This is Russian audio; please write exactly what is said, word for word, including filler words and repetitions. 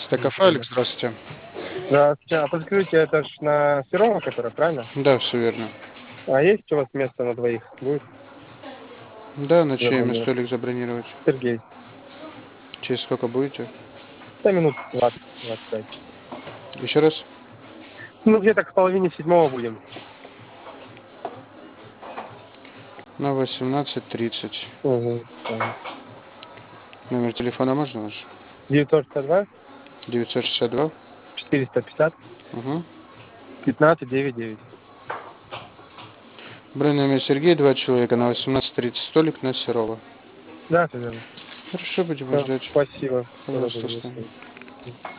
Стекафе, Алекс, здравствуйте. Здравствуйте. А подскажите, это ж на Серова, которая, правильно? Да, все верно. А есть у вас место на двоих? Будет? Да, на чье имя Забронировать. столик забронировать? Сергей. Через сколько будете? Да, минут двадцать двадцать пять. Еще раз? Ну, где-то к половине седьмого будем. На восемнадцать тридцать. Угу. Ага. Номер телефона можно ваш? девятьсот шестьдесят два девятьсот шестьдесят два. четыреста пятьдесят Угу. пятнадцать девяносто девять. Бронь номер Сергей, два человека на восемнадцать тридцать. Столик на Серова. Да, все верно. Хорошо, будем вас Всё, ждать. спасибо. Всё, Пожалуйста, доброго встань. вечера.